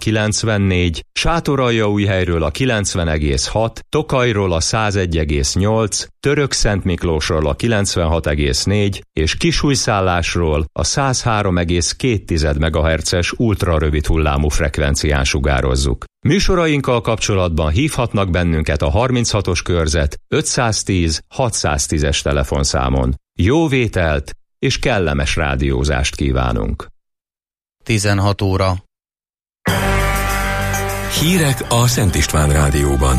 94, Sátoraljaújhelyről a 90,6, Tokajról a 101,8, Törökszentmiklósról a 96,4 és Kisújszállásról a 103,2 MHz-es ultrarövid hullámú frekvencián sugározzuk. Műsorainkkal kapcsolatban hívhatnak bennünket a 36-os körzet 510 610-es telefonszámon. Jó vételt és kellemes rádiózást kívánunk! 16 óra. Hírek a Szent István Rádióban.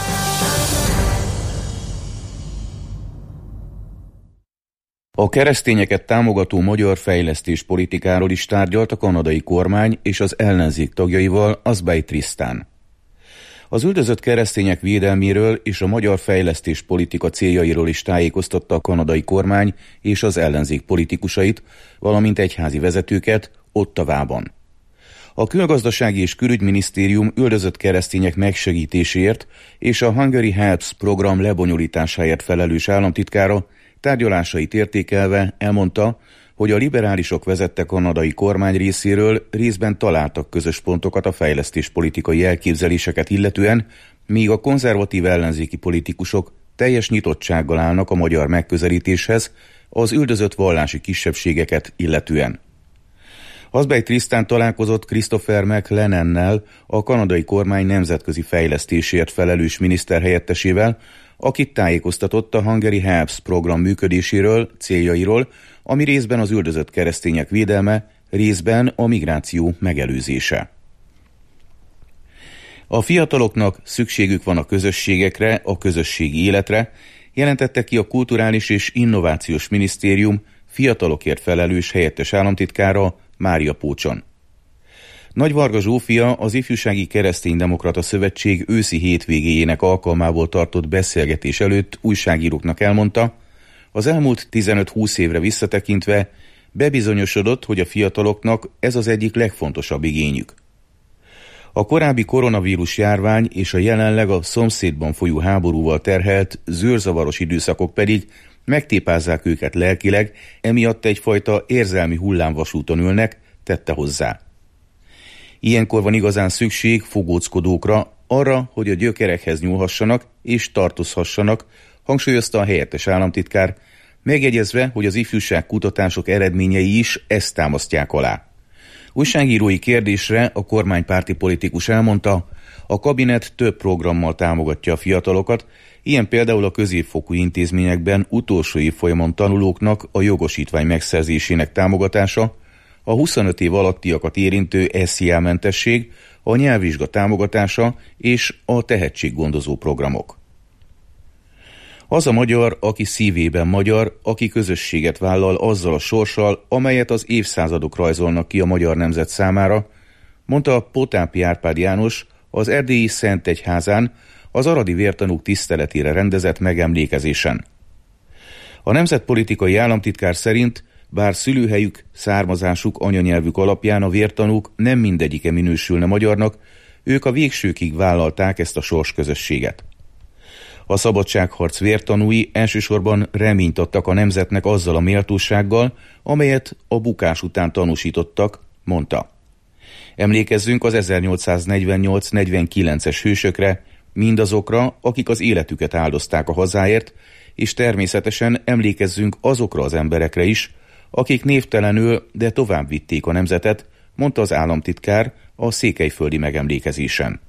A keresztényeket támogató magyar fejlesztéspolitikáról is tárgyalt a kanadai kormány és az ellenzék tagjaival Asbjörn Tristan. Az üldözött keresztények védelméről és a magyar fejlesztéspolitika céljairól is tájékoztatta a kanadai kormány és az ellenzék politikusait, valamint egyházi vezetőket Ottawában. A külgazdasági és külügyminisztérium üldözött keresztények megsegítéséért és a Hungary Helps program lebonyolításáért felelős államtitkára tárgyalásait értékelve elmondta, hogy a liberálisok vezette kanadai kormány részéről részben találtak közös pontokat a fejlesztéspolitikai elképzeléseket illetően, míg a konzervatív ellenzéki politikusok teljes nyitottsággal állnak a magyar megközelítéshez az üldözött vallási kisebbségeket illetően. Asbjörn Tristan találkozott Christopher McLennannel, a kanadai kormány nemzetközi fejlesztésért felelős miniszterhelyettesével, akit tájékoztatott a Hungary Helps program működéséről, céljairól, ami részben az üldözött keresztények védelme, részben a migráció megelőzése. A fiataloknak szükségük van a közösségekre, a közösségi életre, jelentette ki a Kulturális és Innovációs Minisztérium fiatalokért felelős helyettes államtitkára, Mária Pócson. Nagy Varga Zsófia az Ifjúsági Kereszténydemokrata Szövetség őszi hétvégéjének alkalmából tartott beszélgetés előtt újságíróknak elmondta, az elmúlt 15-20 évre visszatekintve bebizonyosodott, hogy a fiataloknak ez az egyik legfontosabb igényük. A korábbi koronavírus járvány és a jelenleg a szomszédban folyó háborúval terhelt zűrzavaros időszakok pedig megtépázzák őket lelkileg, emiatt egyfajta érzelmi hullámvasúton ülnek, tette hozzá. Ilyenkor van igazán szükség fogóckodókra, arra, hogy a gyökerekhez nyúlhassanak és tartozhassanak, hangsúlyozta a helyettes államtitkár, megjegyezve, hogy az ifjúság kutatások eredményei is ezt támasztják alá. Újságírói kérdésre a kormánypárti politikus elmondta, a kabinet több programmal támogatja a fiatalokat, ilyen például a középfokú intézményekben utolsó évfolyamon tanulóknak a jogosítvány megszerzésének támogatása, a 25 év alattiakat érintő SZIA-mentesség, a nyelvvizsga támogatása és a tehetséggondozó programok. Az a magyar, aki szívében magyar, aki közösséget vállal azzal a sorssal, amelyet az évszázadok rajzolnak ki a magyar nemzet számára, mondta Potápi Árpád János az erdélyi Szentegyházán az aradi vértanúk tiszteletére rendezett megemlékezésen. A nemzetpolitikai államtitkár szerint, bár szülőhelyük, származásuk, anyanyelvük alapján a vértanúk nem mindegyike minősülne magyarnak, ők a végsőkig vállalták ezt a sorsközösséget. A szabadságharc vértanúi elsősorban reményt adtak a nemzetnek azzal a méltósággal, amelyet a bukás után tanúsítottak, mondta. Emlékezzünk az 1848-49-es hősökre, mindazokra, akik az életüket áldozták a hazáért, és természetesen emlékezzünk azokra az emberekre is, akik névtelenül, de tovább vitték a nemzetet, mondta az államtitkár a székelyföldi megemlékezésen.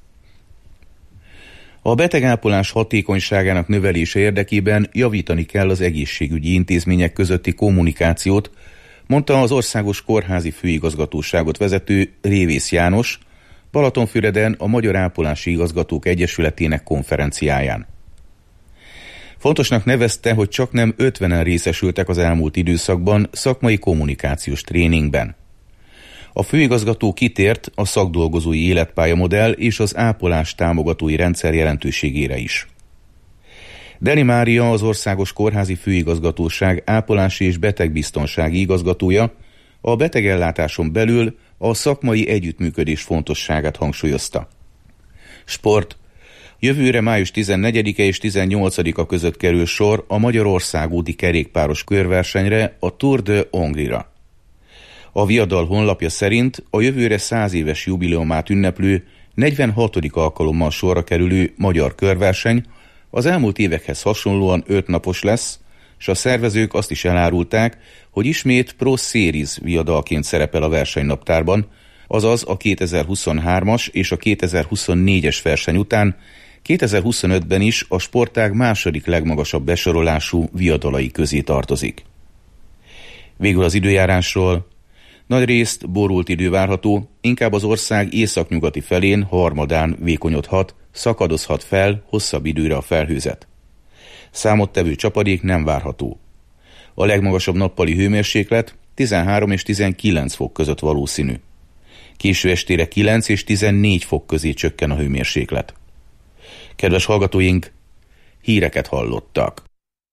A betegápolás hatékonyságának növelése érdekében javítani kell az egészségügyi intézmények közötti kommunikációt, mondta az Országos Kórházi Főigazgatóságot vezető Révész János, Balatonfüreden a Magyar Ápolási Igazgatók Egyesületének konferenciáján. Fontosnak nevezte, hogy csaknem 50-en részesültek az elmúlt időszakban szakmai kommunikációs tréningben. A főigazgató kitért a szakdolgozói életpályamodell és az ápolás támogatói rendszer jelentőségére is. Deli Mária, az Országos Kórházi Főigazgatóság ápolási és betegbiztonsági igazgatója a betegellátáson belül a szakmai együttműködés fontosságát hangsúlyozta. Sport. Jövőre május 14-e és 18-a között kerül sor a Magyarország úti kerékpáros körversenyre, a Tour de Hongrie-ra. A Viadal honlapja szerint a jövőre 100 éves jubileumát ünneplő 46. alkalommal sorra kerülő magyar körverseny az elmúlt évekhez hasonlóan 5 napos lesz, és a szervezők azt is elárulták, hogy ismét Pro Series viadalként szerepel a versenynaptárban, azaz a 2023-as és a 2024-es verseny után 2025-ben is a sportág második legmagasabb besorolású viadalai közé tartozik. Végül az időjárásról. Nagyrészt borult idő várható, inkább az ország északnyugati felén harmadán vékonyodhat, szakadozhat fel hosszabb időre a felhőzet. Számottevő csapadék nem várható. A legmagasabb nappali hőmérséklet 13 és 19 fok között valószínű. Késő estére 9 és 14 fok közé csökken a hőmérséklet. Kedves hallgatóink, híreket hallottak.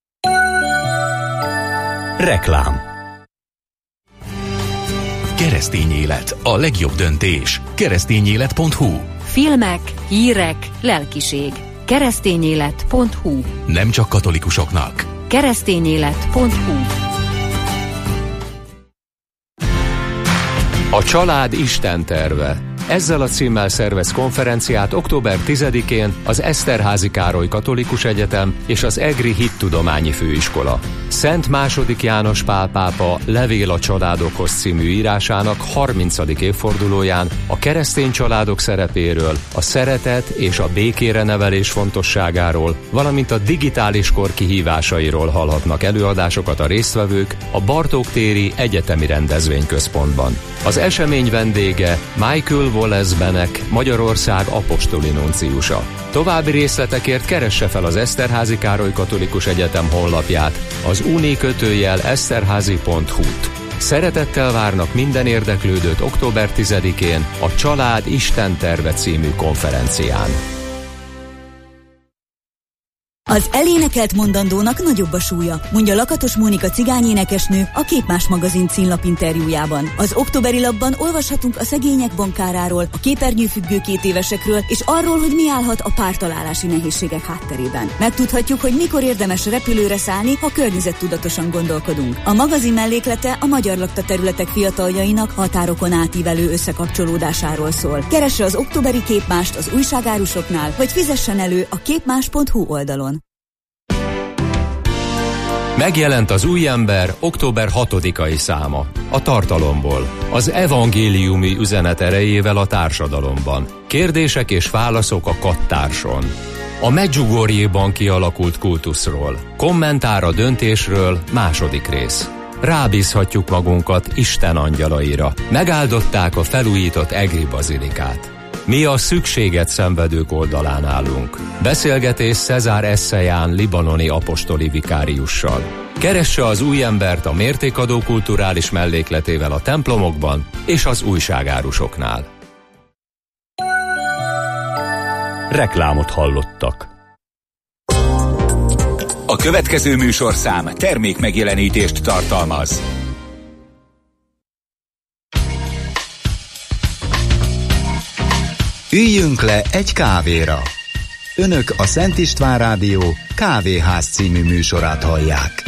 Reklám. Keresztény élet, a legjobb döntés. Keresztényélet.hu. Filmek, hírek, lelkiség. Keresztényélet.hu. Nem csak katolikusoknak. Keresztényélet.hu. A család Isten terve. Ezzel a címmel szervez konferenciát október 10-én az Eszterházy Károly Katolikus Egyetem és az EGRI Hittudományi Főiskola. Szent II. János Pál pápa Levél a családokhoz című írásának 30. évfordulóján a keresztény családok szerepéről, a szeretet és a békére nevelés fontosságáról, valamint a digitális kor kihívásairól hallhatnak előadásokat a résztvevők a Bartók téri Egyetemi Rendezvényközpontban. Az esemény vendége Michael Wallace Benek, Magyarország apostoli nunciusa. További részletekért keresse fel az Eszterházy Károly Katolikus Egyetem honlapját, az uni-eszterházy.hu-t. Szeretettel várnak minden érdeklődőt október 10-én a Család Isten terve című konferencián. Az elénekelt mondandónak nagyobb a súlya, mondja Lakatos Mónika cigányénekesnő a Képmás magazin címlap interjújában. Az októberi lapban olvashatunk a szegények bankáráról, a képernyőfüggő 2 évesekről, és arról, hogy mi állhat a pártalálási nehézségek hátterében. Megtudhatjuk, hogy mikor érdemes repülőre szállni, ha környezettudatosan gondolkodunk. A magazin melléklete a magyar lakta területek fiataljainak határokon átívelő összekapcsolódásáról szól. Keresse az októberi Képmást az újságárusoknál, vagy fizessen elő a képmás.hu oldalon. Megjelent az Új ember október 6-ai száma. A tartalomból. Az evangéliumi üzenet erejével a társadalomban. Kérdések és válaszok a kattárson. A Medjugorjéban kialakult kultuszról. Kommentár a döntésről, 2. rész. Rábízhatjuk magunkat Isten angyalaira. Megáldották a felújított EGRI bazilikát. Mi a szükséget szenvedők oldalán állunk. Beszélgetés Cezár Eszeján libanoni apostoli vikáriussal. Keresse az Új embert a mértékadó kulturális mellékletével a templomokban és az újságárusoknál. Reklámot hallottak. A következő műsorszám termékmegjelenítést tartalmaz. Üljünk le egy kávéra. Önök a Szent István Rádió Kávéház című műsorát hallják.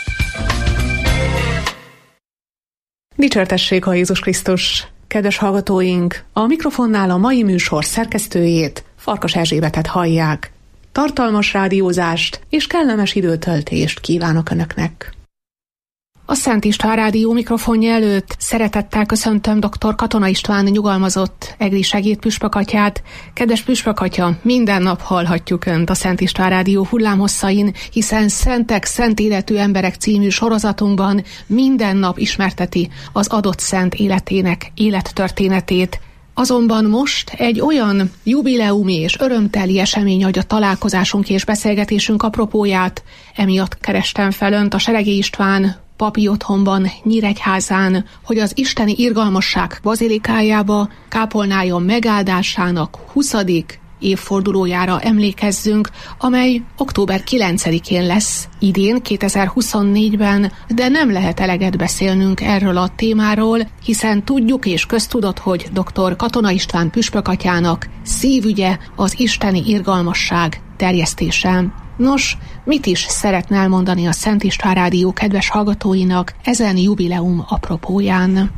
Dicsértessék a Jézus Krisztus! Kedves hallgatóink, a mikrofonnál a mai műsor szerkesztőjét, Farkas Erzsébetet hallják. Tartalmas rádiózást és kellemes időtöltést kívánok Önöknek! A Szent István Rádió mikrofonja előtt szeretettel köszöntöm dr. Katona István nyugalmazott EGRI segédpüspökatyát. Kedves püspökatya, minden nap hallhatjuk Önt a Szent István Rádió hullámhosszain, hiszen Szentek, Szent Életű Emberek című sorozatunkban minden nap ismerteti az adott szent életének élettörténetét. Azonban most egy olyan jubileumi és örömteli esemény adja találkozásunk és beszélgetésünk apropóját, emiatt kerestem fel Önt a Seregi István papi otthonban, Nyíregyházán, hogy az Isteni Irgalmasság bazilikájába kápolnája megáldásának 20. évfordulójára emlékezzünk, amely október 9-én lesz idén, 2024-ben, de nem lehet eleget beszélnünk erről a témáról, hiszen tudjuk és köztudott, hogy dr. Katona István püspökatyának szívügye az isteni irgalmasság terjesztése. Nos, mit is szeretne elmondani a Szent István Rádió kedves hallgatóinak ezen jubileum apropóján?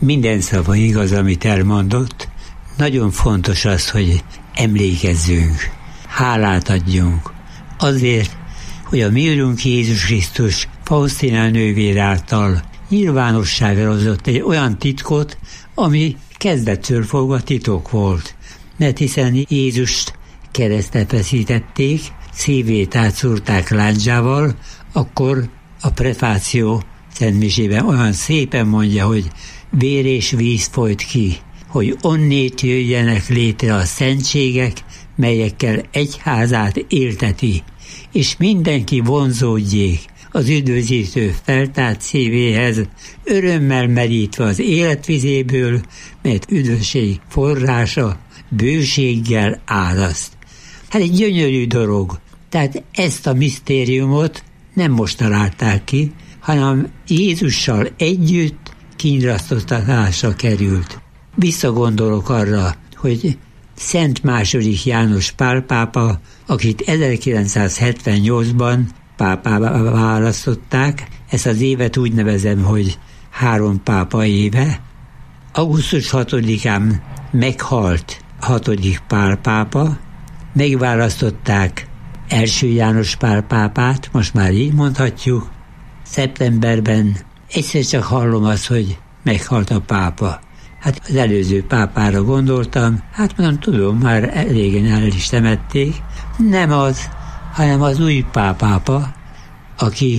minden szava igaz, amit elmondott. Nagyon fontos az, hogy emlékezzünk, hálát adjunk azért, hogy a mi Urunk Jézus Krisztus Faustina nővér által nyilvánosságra hozott egy olyan titkot, ami kezdettől fogva titok volt. Mert hiszen Jézust keresztre feszítették, szívét átszúrták lándzsával, akkor a prefáció szentmisében olyan szépen mondja, hogy vér és víz folyt ki, hogy onnét jöjjenek létre a szentségek, melyekkel egyházát élteti, és mindenki vonzódjék az üdvözítő feltárt szívéhez, örömmel merítve az életvizéből, mert üdvösség forrása bőséggel áraszt. Hát egy gyönyörű dolog. Tehát ezt a misztériumot nem most találták ki, hanem Jézussal együtt kínrasztottatásra került. Visszagondolok arra, hogy Szent II. János Pál pápa, akit 1978-ban pápává választották, ezt az évet úgy nevezem, hogy 3 pápa éve. Augusztus 6-án meghalt 6. Pál pápa, megválasztották 1. János Pál pápát, most már így mondhatjuk. Szeptemberben egyszer csak hallom azt, hogy meghalt a pápa. Hát az előző pápára gondoltam, hát mondom, tudom, már régen el is temették. Nem az, hanem az új pápa, aki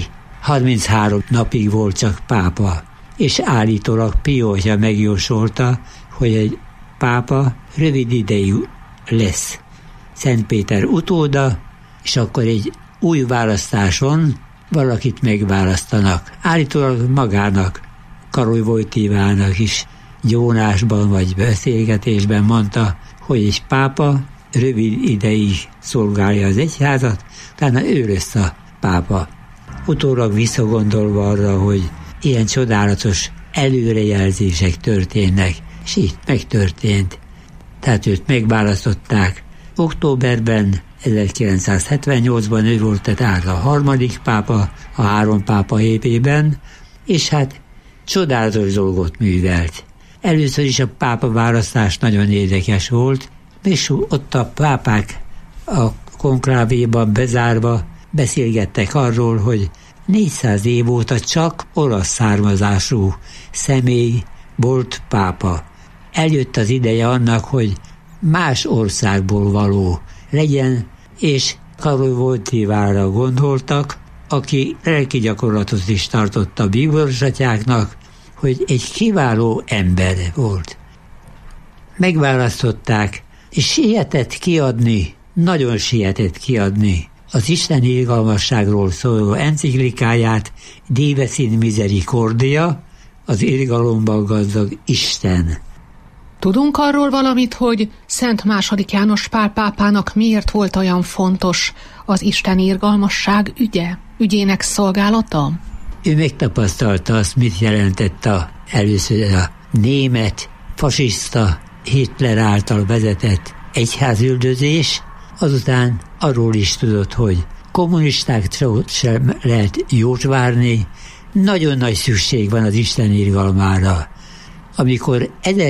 33 napig volt csak pápa, és állítólag Pio atya megjósolta, hogy egy pápa rövid ideig lesz Szent Péter utóda, és akkor egy új választáson valakit megválasztanak. Állítólag magának, Karoly Wojtylának is gyónásban vagy beszélgetésben mondta, hogy egy pápa rövid ideig szolgálja az egyházat, utána ő lesz a pápa. Utólag visszagondolva arra, hogy ilyen csodálatos előrejelzések történnek, és így megtörtént. Tehát őt megválasztották. Októberben 1978-ban ő volt tehát a 3. pápa, a 3 pápa évében, és hát csodálatos dolgot művelt. Először is a pápa választás nagyon érdekes volt, és ott a pápák a konklávéban bezárva beszélgettek arról, hogy 400 év óta csak olasz származású személy volt pápa. Eljött az ideje annak, hogy más országból való legyen, és Karoly Wojtylára gondoltak, aki lelki gyakorlatot is tartott a bíboratyáknak, hogy egy kiváló ember volt. Megválasztották, és sietett kiadni, nagyon sietett kiadni az Isten irgalmasságról szóló enciklikáját, Dives in Misericordia, az irgalomban gazdag Isten. Tudunk arról valamit, hogy Szent II. János Pál pápának miért volt olyan fontos az Isten irgalmasság ügyének szolgálata? Ő megtapasztalta azt, mit jelentett először a német, fasiszta, Hitler által vezetett egyházüldözés, azután arról is tudott, hogy kommunistáktól sem lehet jót várni, nagyon nagy szükség van az Isten irgalmára. Amikor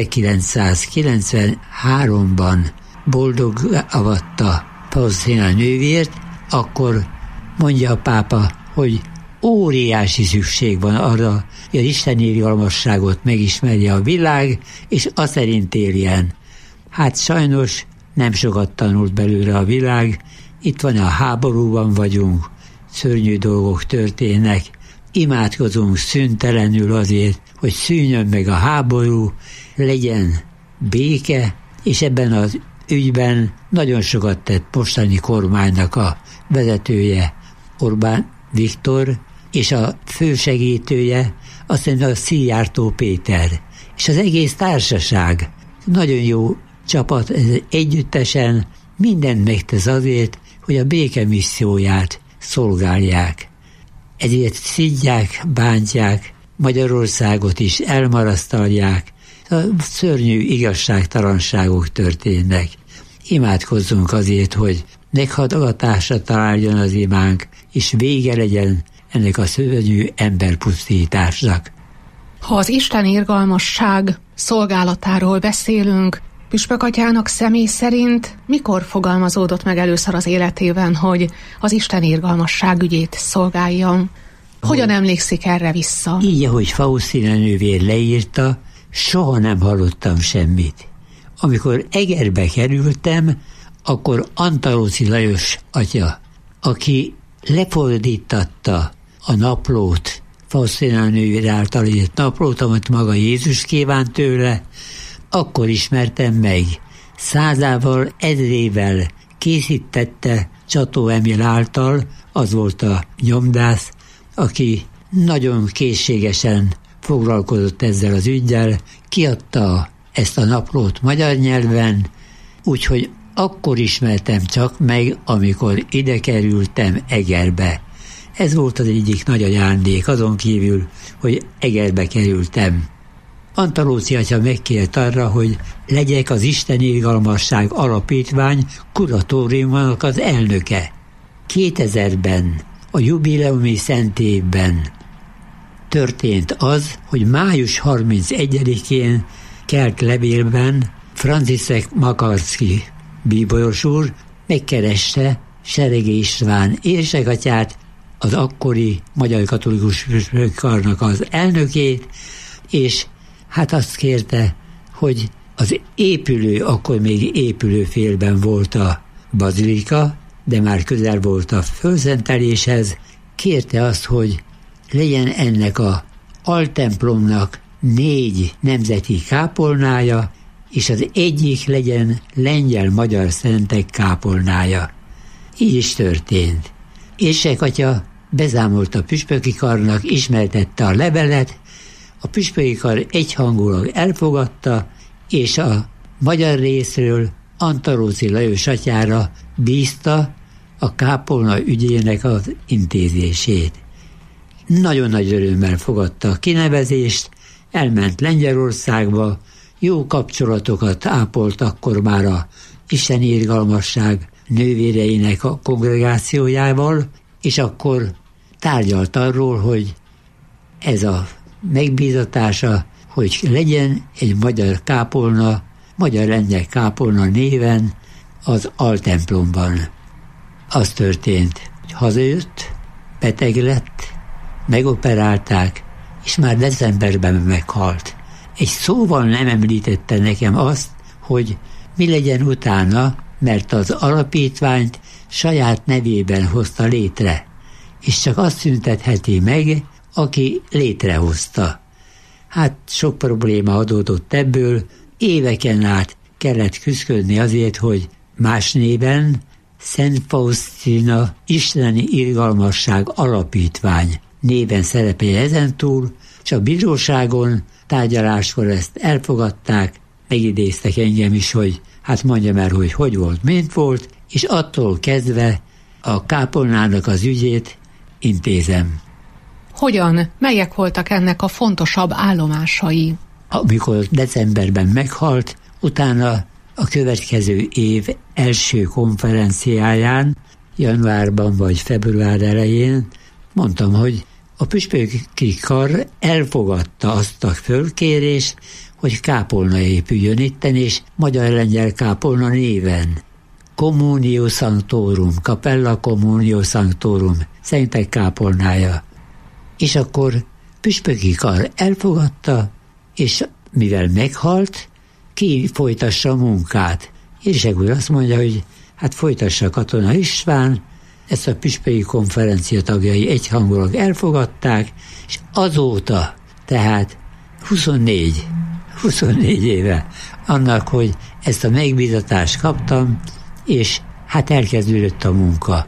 1993-ban boldog avatta Faustina nővért, akkor mondja a pápa, hogy óriási szükség van arra, hogy az Isten irgalmasságot megismerje a világ, és azt szerint éljen. Hát sajnos nem sokat tanult belőle a világ, itt van a háborúban vagyunk, szörnyű dolgok történnek, imádkozunk szüntelenül azért, hogy szűnjön meg a háború, legyen béke, és ebben az ügyben nagyon sokat tett mostani kormánynak a vezetője, Orbán Viktor, és a fősegítője, azt mondja, a Szijjártó Péter. És az egész társaság nagyon jó csapat, együttesen mindent megtesz azért, hogy a béke misszióját szolgálják. Ezért szidják, bántják, Magyarországot is elmarasztalják, a szörnyű igazságtalanságok történnek. Imádkozzunk azért, hogy meghallgatásra találjon az imánk, és vége legyen ennek a szörnyű emberpusztításnak. Ha az Isten irgalmasság szolgálatáról beszélünk, Püspök atyának személy szerint mikor fogalmazódott meg először az életében, hogy az Isten irgalmasság ügyét szolgáljam? Hogyan emlékszik erre vissza? Így, ahogy Faustina nővér leírta, soha nem hallottam semmit. Amikor Egerbe kerültem, akkor Antalóci Lajos atya, aki lefordítatta a naplót, Faustina nővér által írt naplót, amit maga Jézus kívánt tőle, akkor ismertem meg. 100-ával, 1000-ével készítette Csató Emil által, az volt a nyomdász, aki nagyon készségesen foglalkozott ezzel az üggyel, kiadta ezt a naplót magyar nyelven, úgyhogy akkor ismertem csak meg, amikor ide kerültem Egerbe. Ez volt az egyik nagy ajándék, azon kívül, hogy Egerbe kerültem. Antalóci atya megkért arra, hogy legyek az Isten irgalmasság alapítvány kuratóriumának az elnöke. 2000-ben, a jubileumi szent évben történt az, hogy május 31-én kelt levélben Franciszek Makarszky bíboros úr megkereste Seregi István érsekatyát, az akkori Magyar Katolikus Karnak az elnökét, és hát azt kérte, hogy az épülő, akkor még épülőfélben volt a bazilika, de már közel volt a fölszenteléshez, kérte azt, hogy legyen ennek a altemplomnak 4 nemzeti kápolnája, és az egyik legyen lengyel-magyar szentek kápolnája. Így is történt. Érsekatya bezámolt a püspöki karnak, ismertette a levelet, a püspöki kar egyhangulag elfogadta, és a magyar részről Antalóci Lajos atyára bízta a kápolna ügyének az intézését. Nagyon nagy örömmel fogadta a kinevezést, elment Lengyelországba, jó kapcsolatokat ápolt akkor már a Isten irgalmasság nővéreinek a kongregációjával, és akkor tárgyalt arról, hogy ez a megbízatása, hogy legyen egy magyar kápolna, magyar-lengyel kápolna néven az altemplomban. Az történt, hogy hazajött, beteg lett, megoperálták, és már decemberben meghalt. Egy szóval nem említette nekem azt, hogy mi legyen utána, mert az alapítványt saját nevében hozta létre, és csak azt szüntetheti meg, aki létrehozta. Hát sok probléma adódott ebből, éveken át kellett küszködni azért, hogy más néven Szent Faustina Isteni Irgalmasság Alapítvány néven szerepelje ezentúl, és a bíróságon tárgyaláskor ezt elfogadták, megidéztek engem is, hogy hát mondjam el, hogy volt, mint volt, és attól kezdve a kápolnának az ügyét intézem. Hogyan? Melyek voltak ennek a fontosabb állomásai? Amikor decemberben meghalt, utána a következő év első konferenciáján, januárban vagy február elején mondtam, hogy a püspöki kar elfogadta azt a fölkérést, hogy kápolna épüljön itten, és magyar-lengyel kápolna néven. Communio Sanctorum, Capella Communio Sanctorum, szentek kápolnája. És akkor püspöki kar elfogadta, és mivel meghalt, ki folytassa a munkát. Érsek úr azt mondja, hogy hát folytassa Katona István, ezt a püspöki konferencia tagjai egyhangulag elfogadták, és azóta, tehát 24 éve annak, hogy ezt a megbízatást kaptam, és hát elkezdődött a munka.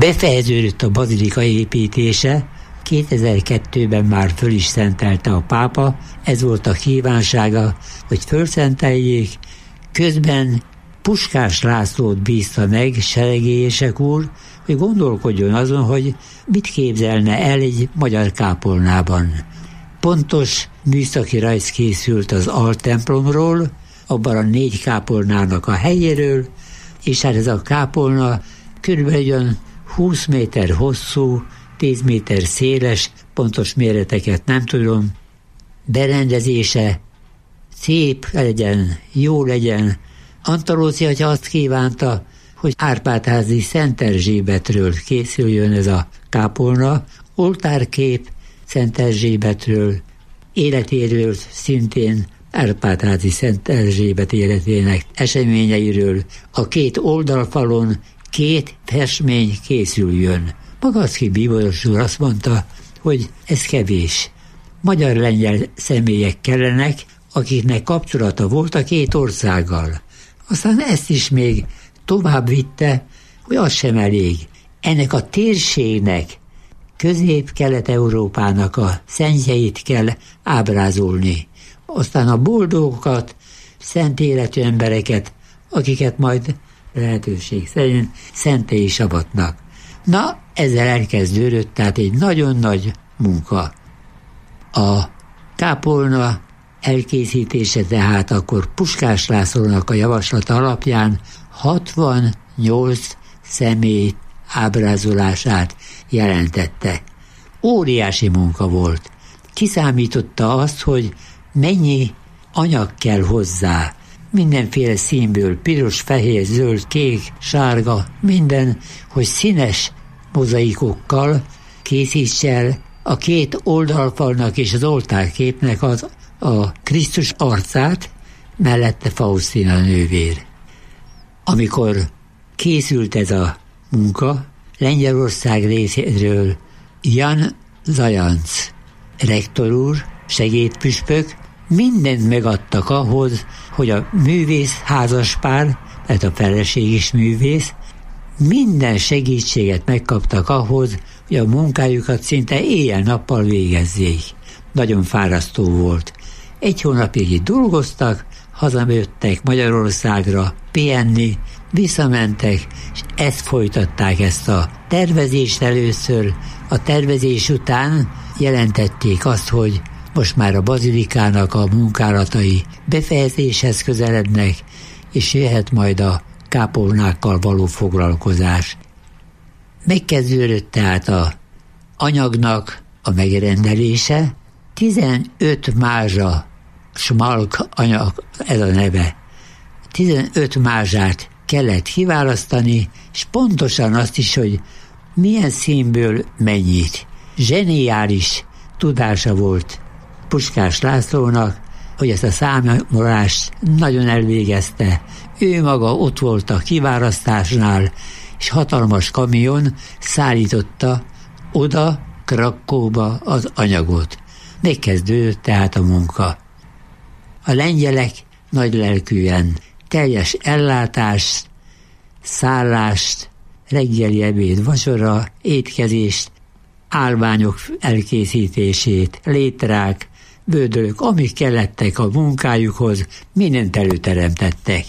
Befejeződött a bazilika építése, 2002-ben már föl is szentelte a pápa, ez volt a kívánsága, hogy fölszenteljék, közben Puskás Lászlót bízta meg, seregélyesek úr, hogy gondolkodjon azon, hogy mit képzelne el egy magyar kápolnában. Pontos műszaki rajz készült az altemplomról, abban a 4 kápolnának a helyéről, és hát ez a kápolna körülbelül 20 méter hosszú, 10 méter széles, pontos méreteket nem tudom, berendezése szép legyen, jó legyen. Antalóci atya azt kívánta, hogy Árpád-házi Szent Erzsébetről készüljön ez a kápolna, oltárkép Szent Erzsébetről, életéről szintén Árpád-házi Szent Erzsébet életének eseményeiről, a 2 oldalfalon 2 festmény készüljön. Magaszki bíboros úr azt mondta, hogy ez kevés. Magyar-lengyel személyek kellenek, akiknek kapcsolata volt a 2 országgal. Aztán ezt is még tovább vitte, hogy az sem elég. Ennek a térségnek, Közép-Kelet-Európának a szentjeit kell ábrázolni. Aztán a boldogokat, szent életű embereket, akiket majd lehetőség szerint szenté is avatnak. Na, ezzel elkezdődött, tehát egy nagyon nagy munka. A kápolna elkészítése tehát akkor Puskás Lászlónak a javaslata alapján 68 személy ábrázolását jelentette. Óriási munka volt. Kiszámította azt, hogy mennyi anyag kell hozzá. Mindenféle színből, piros, fehér, zöld, kék, sárga, minden, hogy színes mozaikokkal készíts el a 2 oldalfalnak és az oltárképnek a Krisztus arcát, mellette Faustina nővér. Amikor készült ez a munka, Lengyelország részéről Jan Zajanc rektor úr, segédpüspök, mindent megadtak ahhoz, hogy a művész házaspár, tehát a feleség is művész, minden segítséget megkaptak ahhoz, hogy a munkájukat szinte éjjel-nappal végezzék. Nagyon fárasztó volt. 1 hónapig itt dolgoztak, hazajöttek Magyarországra pihenni, visszamentek, és ezt folytatták, ezt a tervezést először. A tervezés után jelentették azt, hogy most már a bazilikának a munkálatai befejezéshez közelednek, és jöhet majd a kápolnákkal való foglalkozás. Megkezdődött tehát a anyagnak a megrendelése, 15 mázsa smalk anyag, ez a neve. 15 mázsát kellett kiválasztani, és pontosan azt is, hogy milyen színből mennyit. Zseniális tudása volt Puskás Lászlónak, hogy ezt a számolást nagyon elvégezte. Ő maga ott volt a kiválasztásnál, és hatalmas kamion szállította oda Krakóba az anyagot. Megkezdődött tehát a munka. A lengyelek nagylelkűen teljes ellátást, szállást, reggeli, ebéd, vacsora, étkezést, állványok elkészítését, létrák, bödölök, amik kellettek a munkájukhoz, mindent előteremtettek.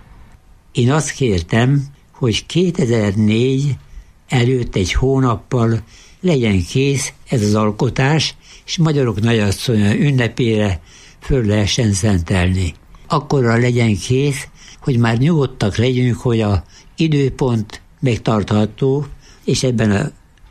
Én azt kértem, hogy 2004 előtt 1 hónappal legyen kész ez az alkotás, és Magyarok Nagyasszonya ünnepére föl lehessen szentelni. Akkorra legyen kész, hogy már nyugodtak legyünk, hogy a időpont megtartható, és ebben a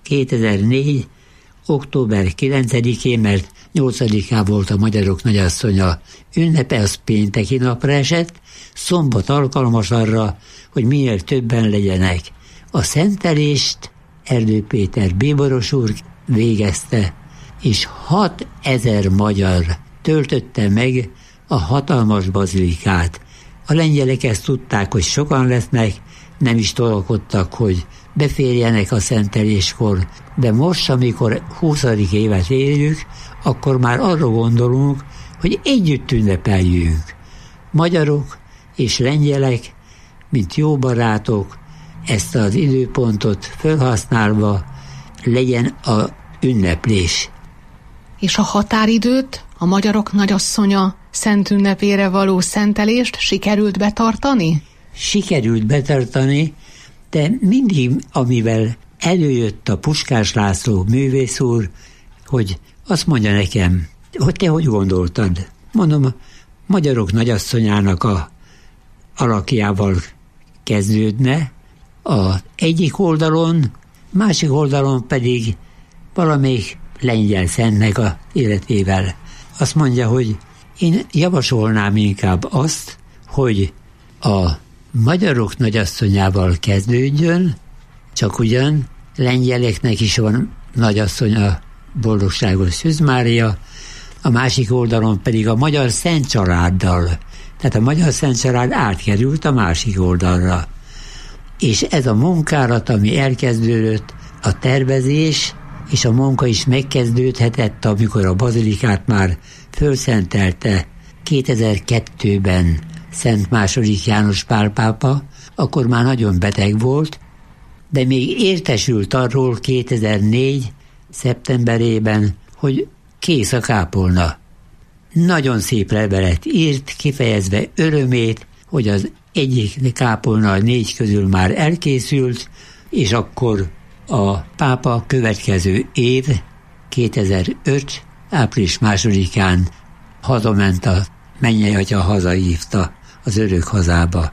2004. október 9-én, mert 8-án volt a Magyarok Nagyasszonya ünnepe, az pénteki napra esett, szombat alkalmas arra, hogy minél többen legyenek. A szentelést Erdő Péter bíboros úr végezte, és 6000 magyar töltötte meg a hatalmas bazilikát. A lengyelek ezt tudták, hogy sokan lesznek, nem is tolakodtak, hogy beférjenek a szenteléskor, de most, amikor 20. évet éljük, akkor már arra gondolunk, hogy együtt ünnepeljünk. Magyarok és lengyelek, mint jó barátok, ezt az időpontot felhasználva legyen a ünneplés. És a határidőt, a magyarok nagyasszonya szent ünnepére való szentelést sikerült betartani? Sikerült betartani, de mindig, amivel előjött a Puskás László művész úr, hogy azt mondja nekem, hogy te hogy gondoltad? Mondom, a magyarok nagyasszonyának a alakjával kezdődne az egyik oldalon, másik oldalon pedig valamelyik lengyel szentnek a életével. Azt mondja, hogy én javasolnám inkább azt, hogy a magyarok nagyasszonyával kezdődjön, csak ugyan lengyeleknek is van nagyasszonya, Boldogságos Szűz Mária, a másik oldalon pedig a magyar Szent Családdal. Tehát a magyar Szent Család átkerült a másik oldalra. És ez a munkálat, ami elkezdődött, a tervezés és a munka is megkezdődhetett, amikor a bazilikát már fölszentelte 2002-ben Szent II. János Pál pápa, akkor már nagyon beteg volt, de még értesült arról 2004. szeptemberében, hogy kész a kápolna. Nagyon szép levelet írt, kifejezve örömét, hogy az egyik kápolna a 4 közül már elkészült, és akkor a pápa következő év, 2005. április 2-án hazament, a mennyei atya hazahívta az örök hazába.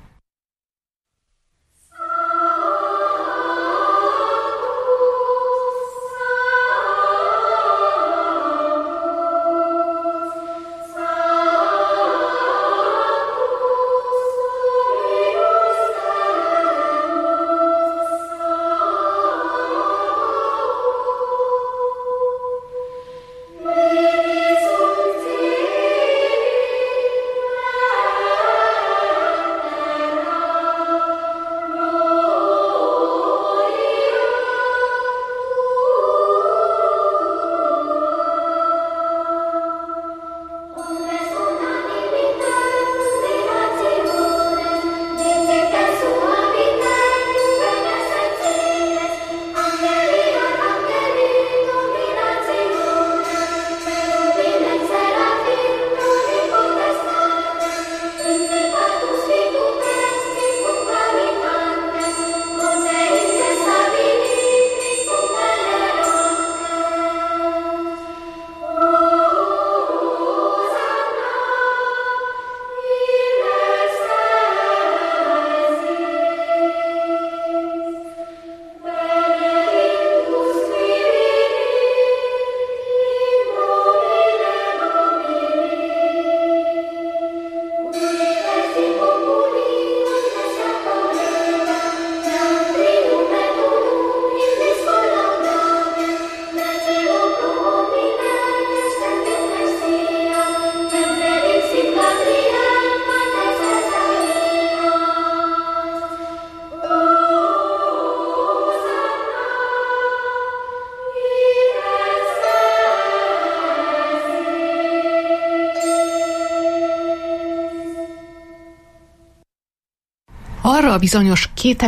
Arra a bizonyos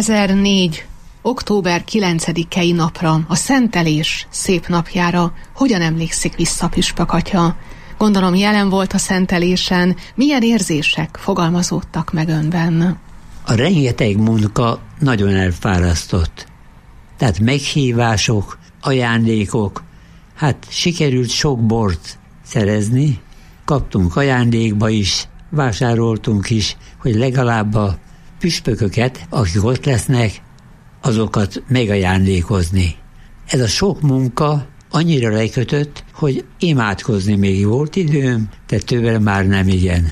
2004. október 9-i napra, a szentelés szép napjára hogyan emlékszik vissza püspök atya? Gondolom jelen volt a szentelésen, milyen érzések fogalmazódtak meg önben? A rengeteg munka nagyon elfárasztott. Tehát meghívások, ajándékok, hát sikerült sok bort szerezni, kaptunk ajándékba is, vásároltunk is, hogy legalább a püspököket, akik ott lesznek, azokat megajándékozni. Ez a sok munka annyira lekötött, hogy imádkozni még volt időm, de többre már nem igen.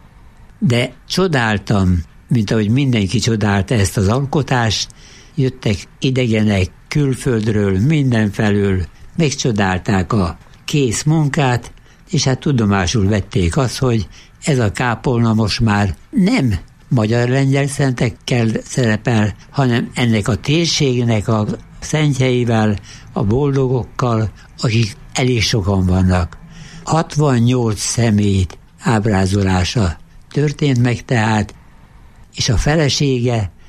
De csodáltam, mint ahogy mindenki csodálta ezt az alkotást, jöttek idegenek külföldről, mindenfelől, megcsodálták a kész munkát, és hát tudomásul vették azt, hogy ez a kápolna most már nem magyar-lengyel szentekkel szerepel, hanem ennek a térségnek a szentjeivel, a boldogokkal, akik elég sokan vannak. 68 személy ábrázolása történt meg tehát, és a felesége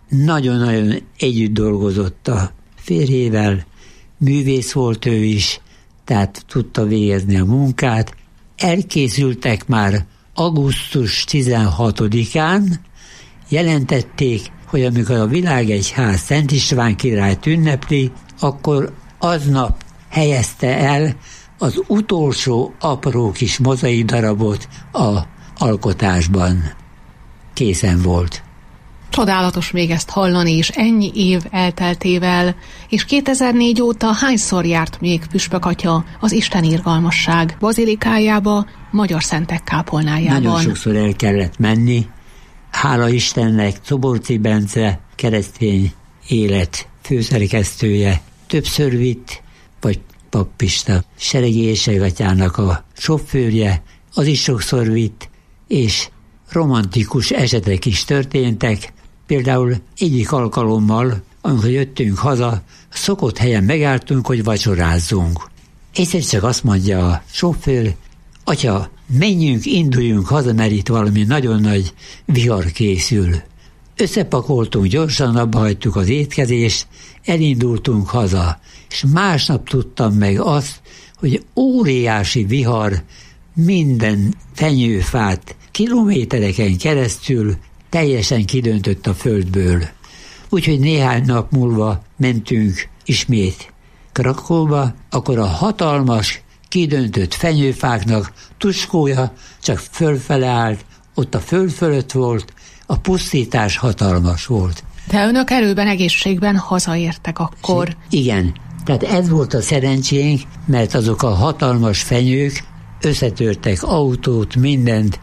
nagyon-nagyon együtt dolgozott a férjével, művész volt ő is, tehát tudta végezni a munkát. Elkészültek már augusztus 16-án, jelentették, hogy amikor a Világegyház Szent István királyt ünnepli, akkor aznap helyezte el az utolsó apró kis mozaik darabot a alkotásban. Készen volt. Csodálatos még ezt hallani, és ennyi év elteltével, és 2004 óta hányszor járt még Püspök atya az Isten irgalmasság bazilikájába, Magyar Szentek kápolnájában? Nagyon sokszor el kellett menni. Hála Istennek Szoborci Bence, keresztény élet főszerkesztője többször vitt, vagy Pap Pista, Seregi Ésegatyának a sofőrje, az is sokszor vitt, és romantikus esetek is történtek. Például egyik alkalommal, amikor jöttünk haza, szokott helyen megálltunk, hogy vacsorázzunk. Egyszer csak azt mondja a sofőr: atya, menjünk, induljunk haza, mert itt valami nagyon nagy vihar készül. Összepakoltunk, gyorsan abbahagytuk az étkezést, elindultunk haza, és másnap tudtam meg azt, hogy óriási vihar minden fenyőfát kilométereken keresztül teljesen kidöntött a földből. Úgyhogy néhány nap múlva mentünk ismét Krakóba, akkor a hatalmas, kidöntött fenyőfáknak tuskója csak fölfele állt, ott a föld fölött volt, a pusztítás hatalmas volt. De önök erőben, egészségben hazaértek akkor. Igen, tehát ez volt a szerencsénk, mert azok a hatalmas fenyők összetörtek autót, mindent,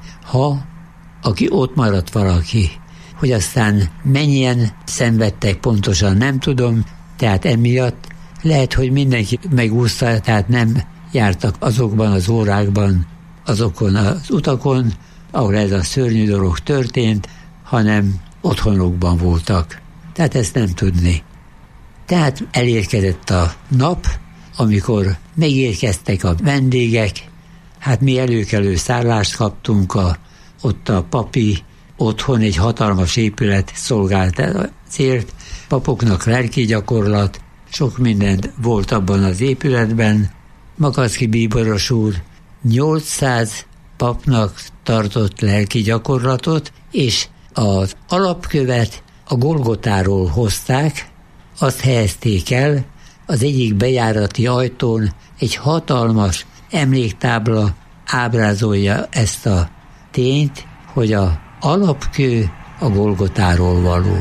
aki ott maradt valaki. Hogy aztán mennyien szenvedtek, pontosan nem tudom, tehát emiatt lehet, hogy mindenki megúszta, tehát nem jártak azokban az órákban, azokon az utakon, ahol ez a szörnyű dolog történt, hanem otthonokban voltak. Tehát ezt nem tudni. Tehát elérkezett a nap, amikor megérkeztek a vendégek. Hát mi előkelő szállást kaptunk, ott a papi otthon egy hatalmas épület szolgált el célt, papoknak lelki gyakorlat, sok minden volt abban az épületben. Makacki bíboros úr 800 papnak tartott lelki gyakorlatot, és az alapkövet a Golgotáról hozták, azt helyezték el, az egyik bejárati ajtón egy hatalmas emléktábla ábrázolja ezt a tényt, hogy a alapkő a Golgotáról való.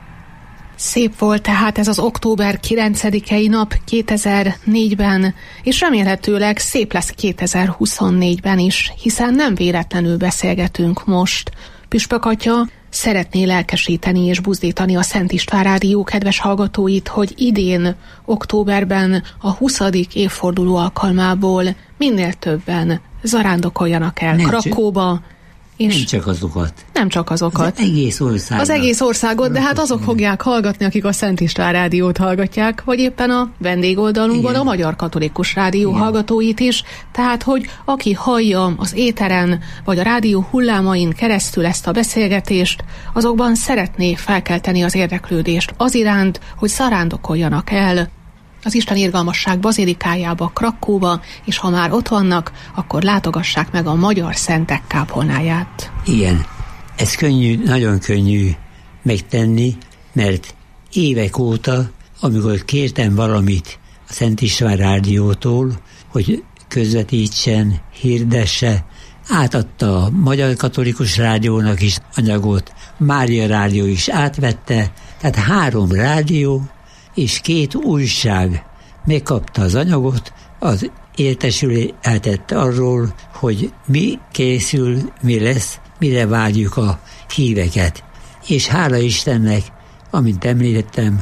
Szép volt tehát ez az október 9-i nap 2004-ben, és remélhetőleg szép lesz 2024-ben is, hiszen nem véletlenül beszélgetünk most. Püspök atya szeretné lelkesíteni és buzdítani a Szent István Rádió kedves hallgatóit, hogy idén, októberben a 20. évforduló alkalmából minél többen zarándokoljanak el Krakóba. És nem csak azokat. Nem csak azokat. Az egész országot. Az egész országot, de hát azok fogják hallgatni, akik a Szent István Rádiót hallgatják, vagy éppen a vendégoldalunkban a Magyar Katolikus Rádió hallgatóit is, tehát hogy aki hallja az éteren, vagy a rádió hullámain keresztül ezt a beszélgetést, azokban szeretné felkelteni az érdeklődést az iránt, hogy zarándokoljanak el az Isten irgalmasság bazilikájába, Krakóba, és ha már ott vannak, akkor látogassák meg a Magyar Szentek kápolnáját. Igen, ez könnyű, nagyon könnyű megtenni, mert évek óta, amikor kértem valamit a Szent István Rádiótól, hogy közvetítsen, hirdesse, átadta a Magyar Katolikus Rádiónak is anyagot, Mária Rádió is átvette, tehát 3 rádió és 2 újság megkapta az anyagot, az értesülhetett arról, hogy mi készül, mi lesz, mire várjuk a híveket. És hála Istennek, amint említettem,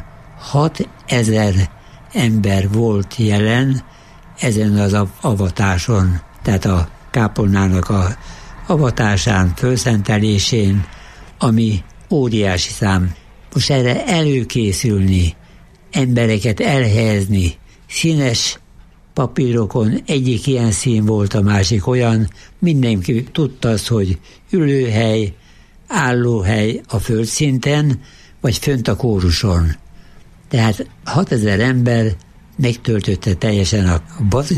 6000 ember volt jelen ezen az avatáson, tehát a kápolnának a avatásán, fölszentelésén, ami óriási szám. Most erre előkészülni, embereket elhelyezni, színes papírokon, egyik ilyen szín volt, a másik olyan, mindenki tudta azt, hogy ülőhely, állóhely a földszinten, vagy fönt a kóruson. Tehát 6000 ember megtöltötte teljesen a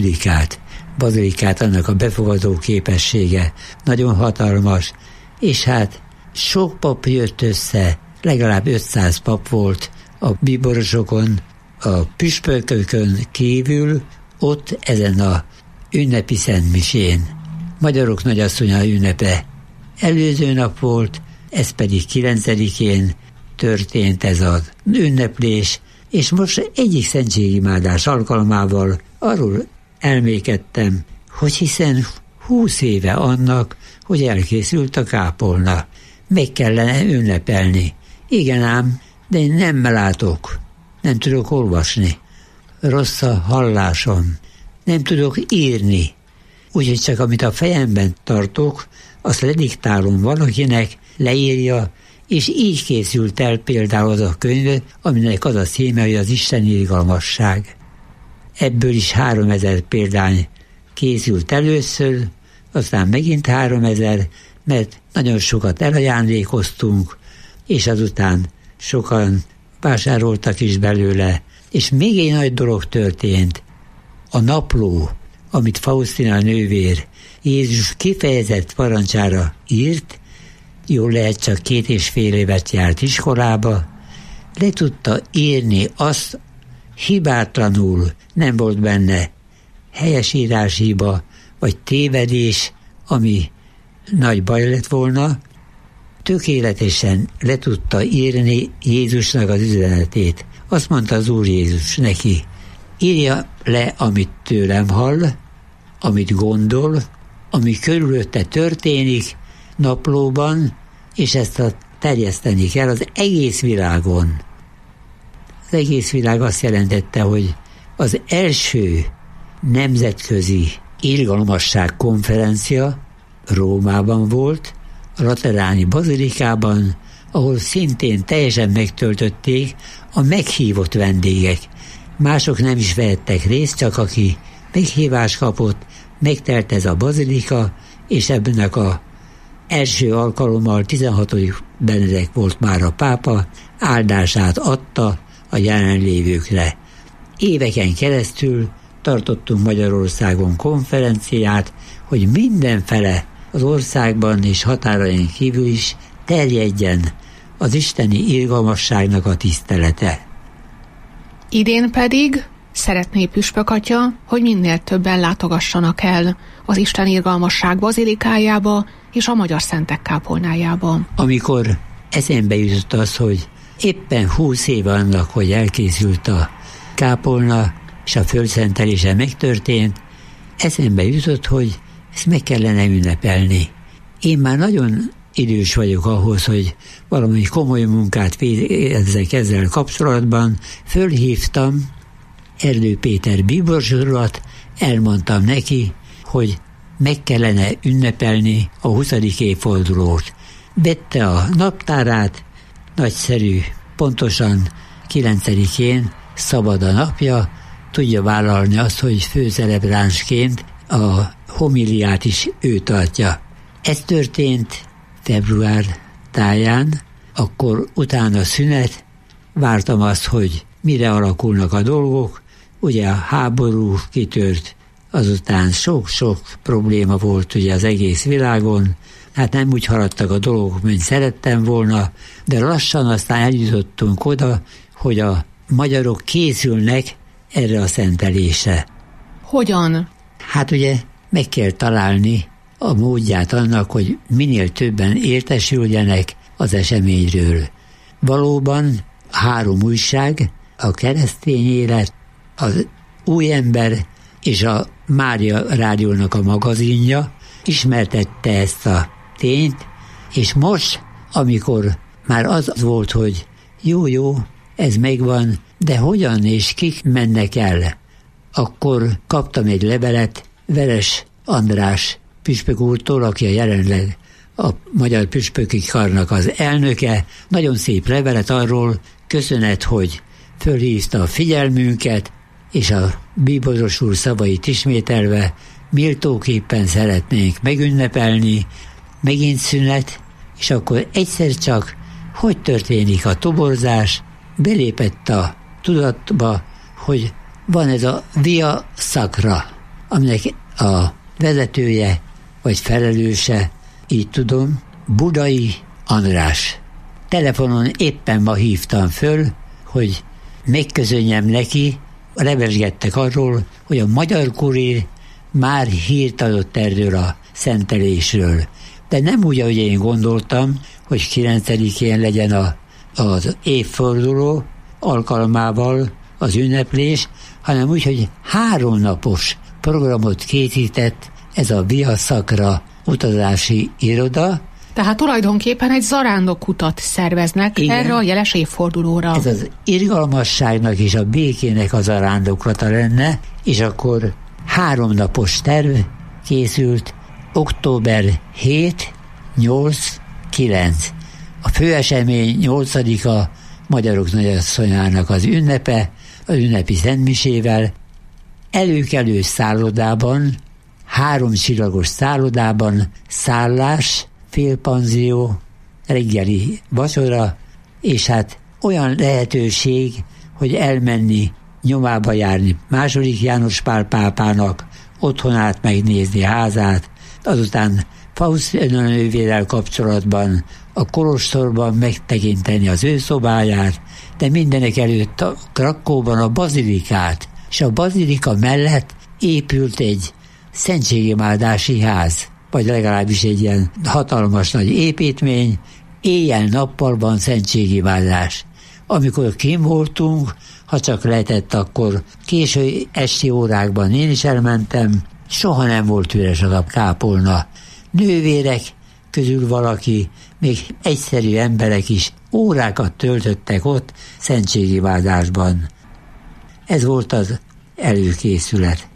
bazilikát, annak a befogadó képessége nagyon hatalmas, és hát sok pap jött össze, legalább 500 pap volt a bíborosokon, a püspökökön kívül, ott ezen a ünnepi szentmisén. Magyarok nagyasszonya ünnepe előző nap volt, ez pedig 9-én történt ez az ünneplés, és most egyik szentségimádás alkalmával arról elmékedtem, hogy hiszen 20 éve annak, hogy elkészült a kápolna. Meg kellene ünnepelni. Igen ám, de én nem látok, nem tudok olvasni. Rossz a hallásom, nem tudok írni. Úgyhogy csak amit a fejemben tartok, azt lediktálom valakinek, leírja, és így készült el például az a könyv, aminek az a címe, hogy az Isteni irgalmasság. Ebből is 3000 példány készült először, aztán megint 3000, mert nagyon sokat elajándékoztunk, és azután sokan vásároltak is belőle, és még egy nagy dolog történt. A napló, amit Faustina nővér Jézus kifejezett parancsára írt, jól lehet csak 2,5 évet járt iskolába, le tudta írni azt hibátlanul, nem volt benne helyesíráshiba, vagy tévedés, ami nagy baj lett volna, tökéletesen le tudta írni Jézusnak az üzenetét. Azt mondta az Úr Jézus neki, írja le, amit tőlem hall, amit gondol, ami körülötte történik naplóban, és ezt terjeszteni kell az egész világon. Az egész világ azt jelentette, hogy az első nemzetközi irgalmasság konferencia Rómában volt, a Lateráni Bazilikában, ahol szintén teljesen megtöltötték a meghívott vendégek. Mások nem is vehettek részt, csak aki meghívást kapott, megtelt ez a bazilika, és ebben a első alkalommal 16. Benedek volt már a pápa, áldását adta a jelenlévőkre. Éveken keresztül tartottunk Magyarországon konferenciát, hogy mindenfele az országban és határain kívül is terjedjen az isteni irgalmasságnak a tisztelete. Idén pedig szeretné püspök atya, hogy minél többen látogassanak el az Isten irgalmasság bazilikájába és a Magyar Szentek kápolnájába. Amikor eszembe jutott az, hogy éppen 20 éve annak, hogy elkészült a kápolna, és a földszentelése megtörtént, eszembe jutott, hogy ezt meg kellene ünnepelni. Én már nagyon idős vagyok ahhoz, hogy valami komoly munkát végezzek ezzel kapcsolatban. Fölhívtam Erdő Péter bíboros urat, elmondtam neki, hogy meg kellene ünnepelni a 20. évfordulót. Vette a naptárát, nagyszerű, pontosan 9-én szabad a napja, tudja vállalni azt, hogy főcelebránsként a homiliát is ő tartja. Ez történt február táján, akkor utána szünet, vártam azt, hogy mire alakulnak a dolgok, ugye a háború kitört, azután sok-sok probléma volt ugye az egész világon, hát nem úgy haladtak a dolgok, mint szerettem volna, de lassan aztán eljutottunk oda, hogy a magyarok készülnek erre a szentelésre. Hogyan? Hát ugye meg kell találni a módját annak, hogy minél többen értesüljenek az eseményről. Valóban 3 újság, a Keresztény Élet, az Új Ember és a Mária Rádiónak a magazinja ismertette ezt a tényt, és most, amikor már az volt, hogy jó, ez megvan, de hogyan és kik mennek el, akkor kaptam egy levelet Veres András püspök úrtól, aki a jelenleg a Magyar Püspöki Karnak az elnöke. Nagyon szép levelet arról, köszönet, hogy fölhívta a figyelmünket, és a bíboros úr szavait ismételve méltóképpen szeretnénk megünnepelni, megint szünet, és akkor egyszer csak hogy történik a toborzás, belépett a tudatba, hogy van ez a Via Sacra, aminek a vezetője, vagy felelőse, így tudom, Budai András. Telefonon éppen ma hívtam föl, hogy megköszönjem neki, rebesgettek arról, hogy a Magyar Kurér már hírt adott erről a szentelésről. De nem úgy, ahogy én gondoltam, hogy 9-én legyen az évforduló alkalmával az ünneplés, hanem úgy, hogy 3 napos programot készített ez a Via Sacra utazási iroda. Tehát tulajdonképpen egy zarándokutat szerveznek. Igen, erre a jeles évfordulóra. Ez az irgalmasságnak és a békének a zarándoklata lenne, és akkor 3 napos terv készült október 7, 8, 9. A főesemény 8-a Magyarok Nagyasszonyának az ünnepe, az ünnepi szentmisével, előkelő szállodában, 3 csillagos szállodában szállás, félpanzió, reggeli vacsora, és hát olyan lehetőség, hogy elmenni, nyomába járni II. János Pál pápának, otthonát megnézni, házát, azután Faustina nővérrel kapcsolatban a kolostorban megtekinteni az ő szobáját, de mindenek előtt a Krakóban a bazilikát, és a bazilika mellett épült egy szentségimádássi ház, vagy legalábbis egy ilyen hatalmas nagy építmény, éjjel-nappal van szentségimádás. Amikor kim voltunk, ha csak lehetett, akkor késő esti órákban én is elmentem, soha nem volt üres az a kápolna. Nővérek közül valaki, még egyszerű emberek is órákat töltöttek ott szentségimádásban. Ez volt az előkészület.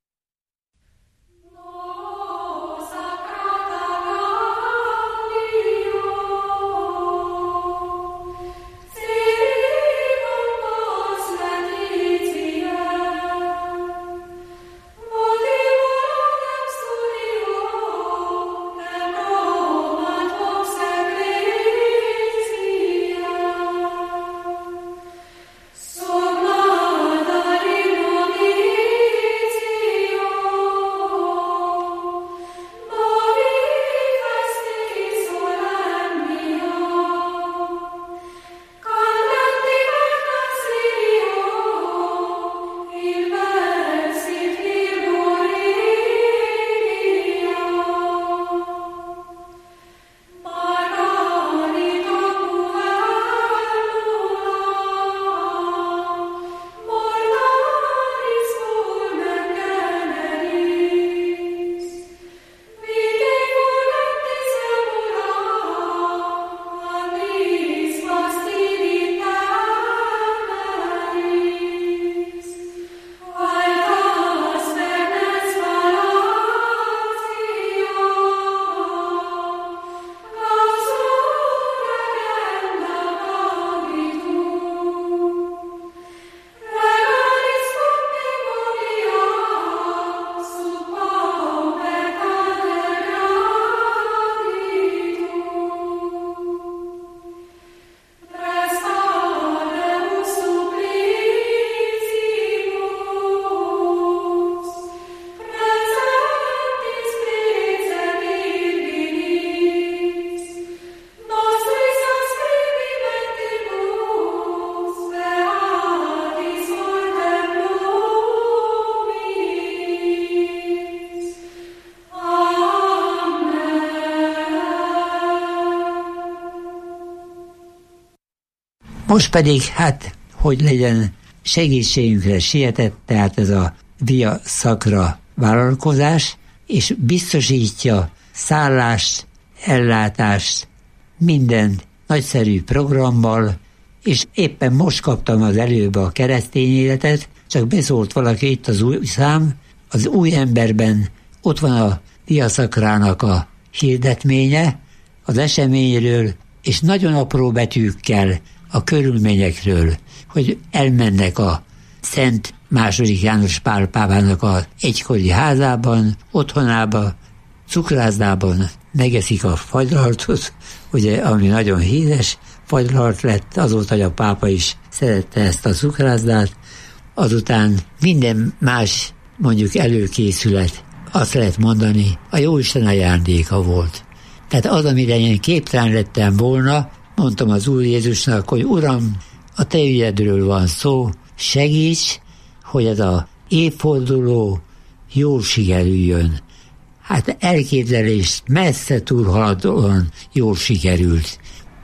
Most pedig, hát, hogy legyen, segítségünkre sietett, tehát ez a Via Sacra vállalkozás, és biztosítja szállást, ellátást, minden nagyszerű programmal, és éppen most kaptam az előbb a keresztény életet, csak beszólt valaki itt az új szám, az új emberben ott van a Via Sacrának a hirdetménye az eseményről, és nagyon apró betűkkel a körülményekről, hogy elmennek a Szent II. János Pál pápának az egykori házában, otthonába, cukrászdában megeszik a fagylaltot, ugye, ami nagyon híres, fagylalt lett, azóta, hogy a pápa is szerette ezt a cukrászdát, azután minden más, mondjuk előkészület, azt lehet mondani, a Jóisten ajándéka volt. Tehát az, amire én képtelen lettem volna, mondtam az Úr Jézusnak, hogy Uram, a te ügyedről van szó, segíts, hogy ez a évforduló jól sikerüljön. Hát elképzelést messze túlhaladóan jól sikerült.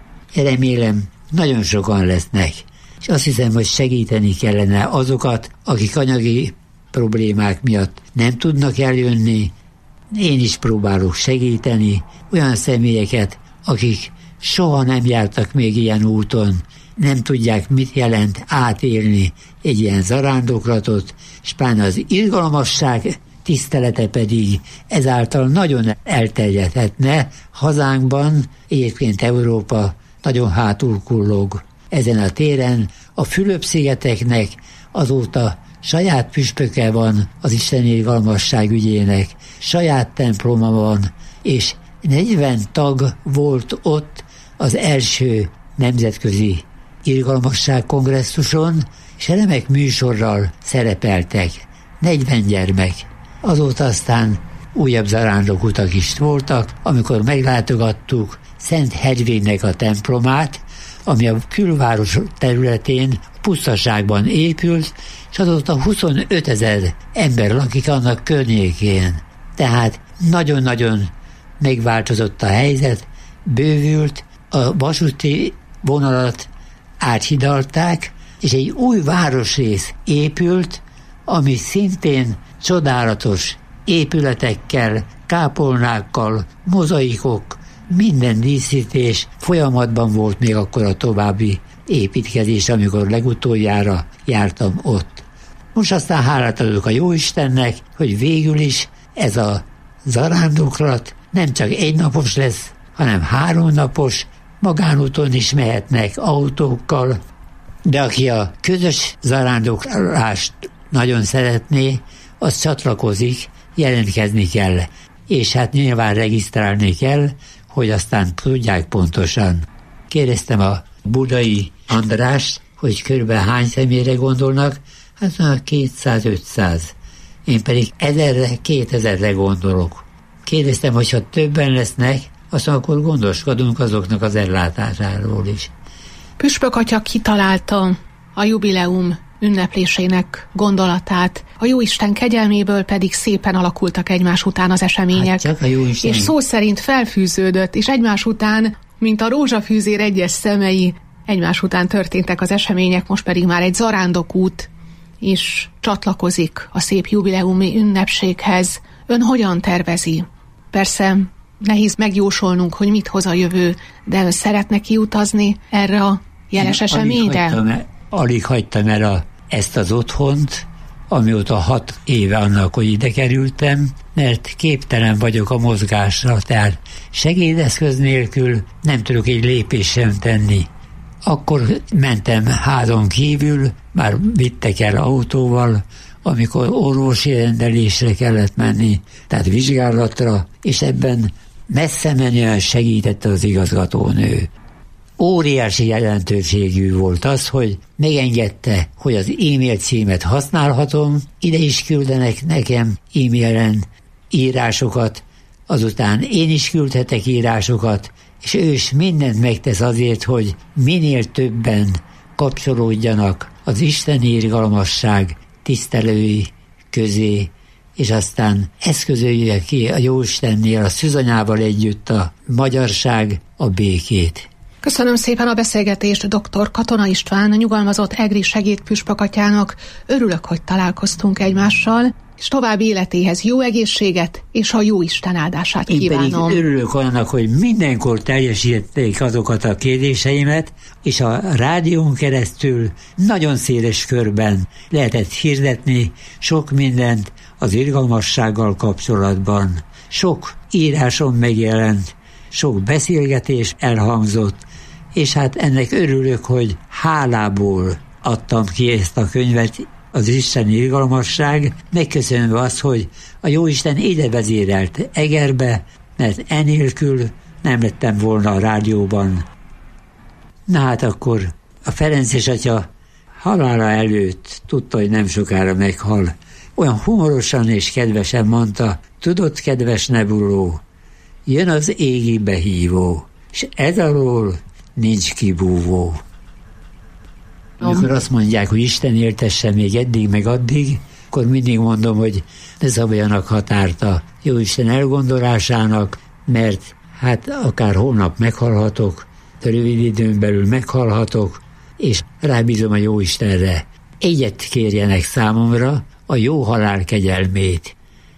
Remélem, nagyon sokan lesznek. És azt hiszem, hogy segíteni kellene azokat, akik anyagi problémák miatt nem tudnak eljönni. Én is próbálok segíteni olyan személyeket, akik soha nem jártak még ilyen úton, nem tudják, mit jelent átélni egy ilyen zarándoklatot, és pláne az irgalmasság tisztelete pedig ezáltal nagyon elterjedhetne hazánkban, egyébként Európa nagyon hátul kullog ezen a téren. A Fülöp-szigeteknek azóta saját püspöke van az Isten irgalmasság ügyének, saját temploma van, és 40 tag volt ott az első nemzetközi irgalmasság kongresszuson, és remek műsorral szerepeltek. 40 gyermek. Azóta aztán újabb zarándokutak is voltak, amikor meglátogattuk Szent Hedvignek a templomát, ami a külváros területén pusztaságban épült, és azóta 25 000 ember lakik annak környékén. Tehát nagyon-nagyon megváltozott a helyzet, bővült, a vasúti vonalat áthidalták, és egy új városrész épült, ami szintén csodálatos épületekkel, kápolnákkal, mozaikok, minden díszítés folyamatban volt még akkor a további építkezés, amikor legutoljára jártam ott. Most aztán hálát adok a Jóistennek, hogy végül is ez a zarándoklat nem csak egynapos lesz, hanem 3 napos, magánúton is mehetnek autókkal, de aki a közös zarándoklást nagyon szeretné, az csatlakozik, jelentkezni kell, és hát nyilván regisztrálni kell, hogy aztán tudják pontosan. Kérdeztem a budai Andrást, hogy körülbelül hány személyre gondolnak, hát 200-500. Én pedig 1000-2000-re gondolok. Kérdeztem, hogyha többen lesznek, azt akkor gondoskodunk azoknak az ellátásáról is. Püspök atya kitalálta a jubileum ünneplésének gondolatát, a Jóisten kegyelméből pedig szépen alakultak egymás után az események. Hát és szó szerint felfűződött, és egymás után, mint a rózsafűzér egyes szemei, egymás után történtek az események, most pedig már egy zarándokút is csatlakozik a szép jubileumi ünnepséghez. Ön hogyan tervezi? Persze nehéz megjósolnunk, hogy mit hoz a jövő, de ön szeretne kiutazni erre a jeles eseményre? Alig hagytam el ezt az otthont, amióta 6 éve annak, hogy ide kerültem, mert képtelen vagyok a mozgásra, tehát segédeszköz nélkül nem tudok egy lépést sem tenni. Akkor mentem házon kívül, már vittek el autóval, amikor orvosi rendelésre kellett menni, tehát vizsgálatra, és ebben messze menően segített az igazgatónő. Óriási jelentőségű volt az, hogy megengedte, hogy az e-mail címet használhatom, ide is küldenek nekem e-mailen írásokat, azután én is küldhetek írásokat, és ő is mindent megtesz azért, hogy minél többen kapcsolódjanak az isteni irgalmasság tisztelői közé, és aztán eszközölje ki a Jóistennél, a szűzanyával együtt a magyarság, a békét. Köszönöm szépen a beszélgetést dr. Katona István, nyugalmazott egri segédpüspök atyának. Örülök, hogy találkoztunk egymással, és további életéhez jó egészséget és a Jóisten áldását kívánom. Én pedig örülök annak, hogy mindenkor teljesítették azokat a kérdéseimet, és a rádión keresztül nagyon széles körben lehetett hirdetni sok mindent az irgalmassággal kapcsolatban. Sok íráson megjelent, sok beszélgetés elhangzott, és hát ennek örülök, hogy hálából adtam ki ezt a könyvet, az isteni irgalmasság, megköszönve azt, hogy a Jóisten ide vezérelt Egerbe, mert enélkül nem lettem volna a rádióban. Na hát akkor a Ferences atya halála előtt tudta, hogy nem sokára meghal. Olyan humorosan és kedvesen mondta, tudod, kedves Nebuló, jön az égi behívó, és ez alól nincs kibúvó. Amikor azt mondják, hogy Isten éltesse még eddig, meg addig, akkor mindig mondom, hogy ne szabjanak határt a Jóisten elgondolásának, mert hát akár holnap meghalhatok, rövid időn belül meghalhatok, és rábízom a Jóistenre. Egyet kérjenek számomra, a jó halál kegyelmét.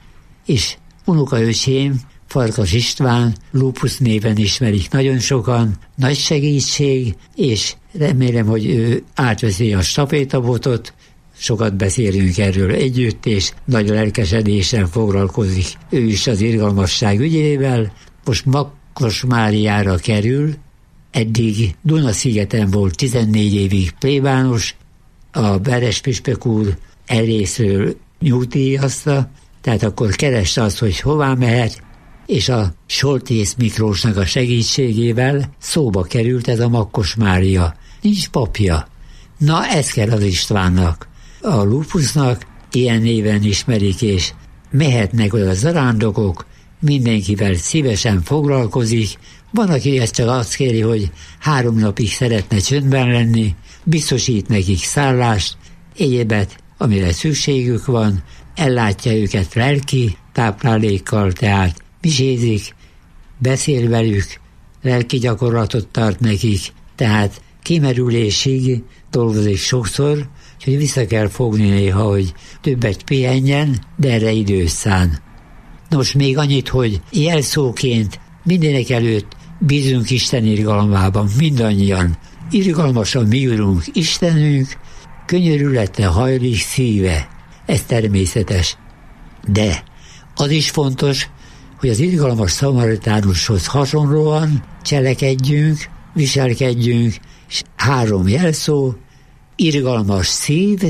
És unokaöcsém, Farkas István, Lupus néven ismerik nagyon sokan, nagy segítség, és remélem, hogy ő átveszi a stafétabotot, sokat beszélünk erről együtt, és nagy lelkesedéssel foglalkozik ő is az irgalmasság ügyével. Most Makkos Máriára kerül, eddig Dunaszigeten volt 14 évig plébános, a Beres püspök úr elrészről nyugdíjazta, tehát akkor kereste azt, hogy hová mehet, és a Soltész Miklósnak a segítségével szóba került ez a Makkos Mária. Nincs papja. Na, ez kell az Istvánnak. A Lupusnak ilyen néven ismerik, és mehetnek oda zarándokok, mindenkivel szívesen foglalkozik. Van, aki ezt csak azt kéri, hogy 3 napig szeretne csöndben lenni, biztosít nekik szállást, egyébet, amire szükségük van, ellátja őket lelki táplálékkal, tehát misézik, beszél velük, lelki gyakorlatot tart nekik, tehát kimerülésig dolgozik sokszor, hogy vissza kell fogni néha, hogy többet pihenjen, de erre időt szán. Nos, még annyit, hogy jelszóként mindenek előtt bízunk Isten irgalmában, mindannyian. Irgalmasan mi Urunk, Istenünk, könyörülete hajlik szíve. Ez természetes. De az is fontos, hogy az irgalmas szamaritánushoz hasonlóan cselekedjünk, viselkedjünk, és 3 jelszó: irgalmas szív,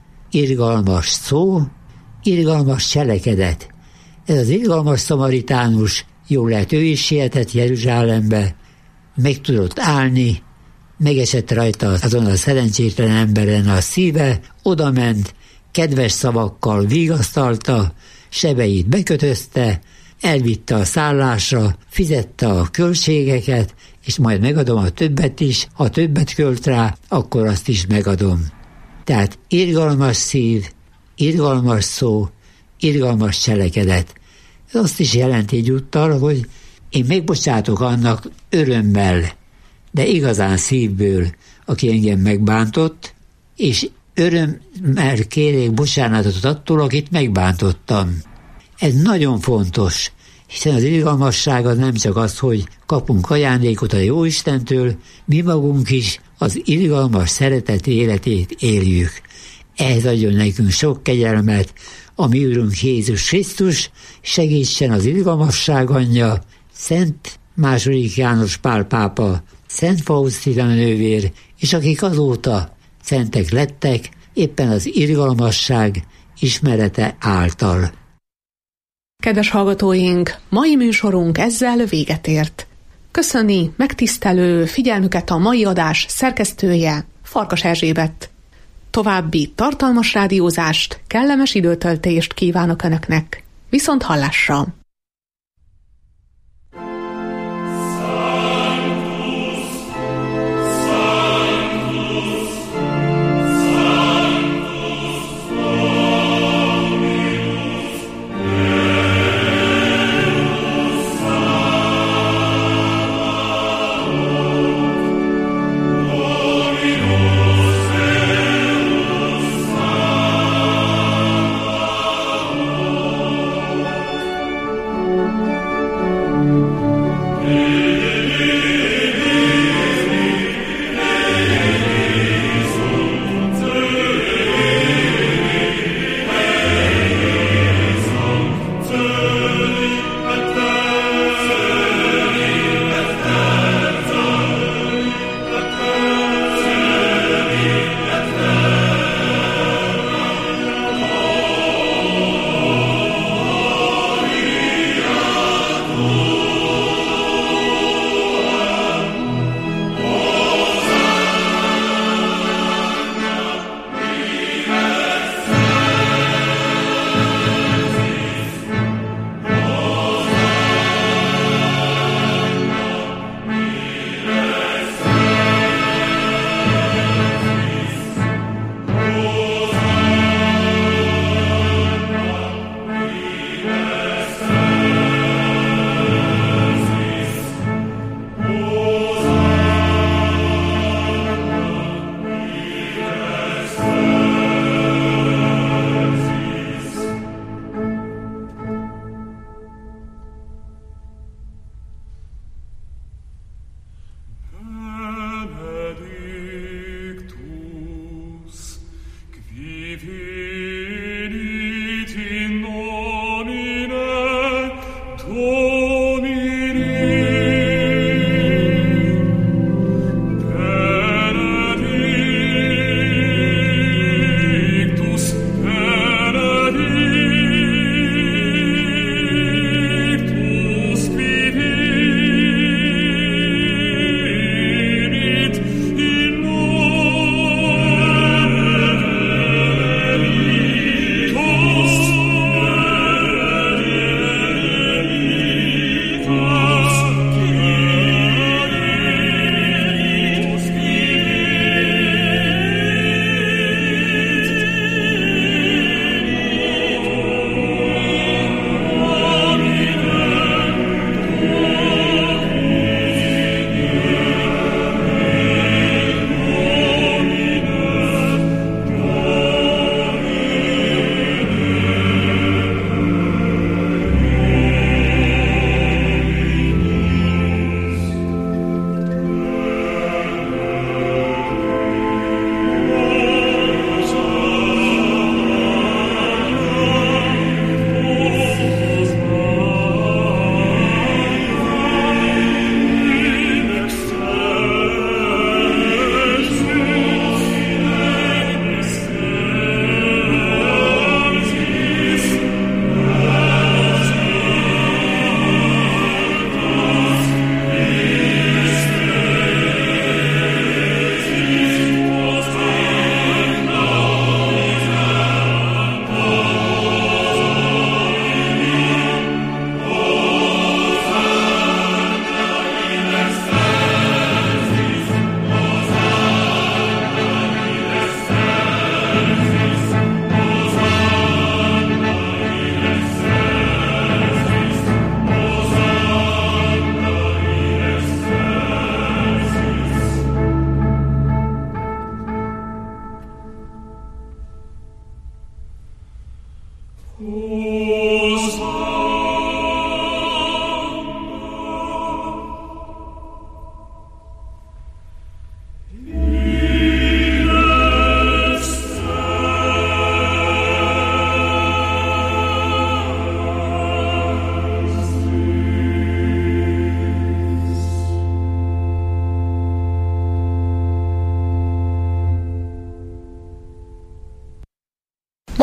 irgalmas szó, irgalmas cselekedet. Ez az irgalmas szamaritánus, jól lehet, ő is sietett Jeruzsálembe, meg tudott állni, megesett rajta azon a szerencsétlen emberen a szíve, odament, kedves szavakkal vigasztalta, sebeit bekötözte, elvitte a szállásra, fizette a költségeket, és majd megadom a többet is, ha többet költ rá, akkor azt is megadom. Tehát irgalmas szív, irgalmas szó, irgalmas cselekedet. Ez azt is jelenti egyúttal, hogy én megbocsátok annak örömmel, de igazán szívből, aki engem megbántott, és örömmel kérek bocsánatot attól, akit megbántottam. Ez nagyon fontos, hiszen az irgalmasság az nem csak az, hogy kapunk ajándékot a Jóistentől, mi magunk is az irgalmas szeretet életét éljük. Ehhez adjon nekünk sok kegyelmet a mi Urunk Jézus Krisztus, segítsen az irgalmasság anyja, Szent II. János Pál pápa, Szent Faustina nővér, és akik azóta szentek lettek, éppen az irgalmasság ismerete által. Kedves hallgatóink, mai műsorunk ezzel véget ért. Köszöni megtisztelő figyelmüket a mai adás szerkesztője, Farkas Erzsébet. További tartalmas rádiózást, kellemes időtöltést kívánok Önöknek. Viszont hallásra!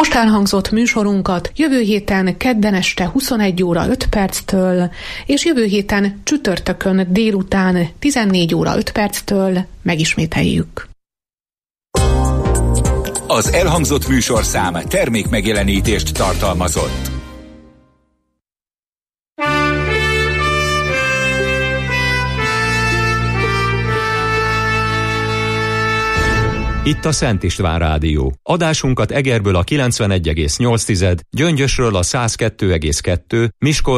most elhangzott műsorunkat jövő héten kedden este 21 óra 5 perctől, és jövő héten csütörtökön délután 14 óra 5 perctől megismételjük. Az elhangzott műsorszám termékmegjelenítést tartalmazott. Itt a Szent István Rádió. Adásunkat Egerből a 91,8, Gyöngyösről a 102,2, Miskolcról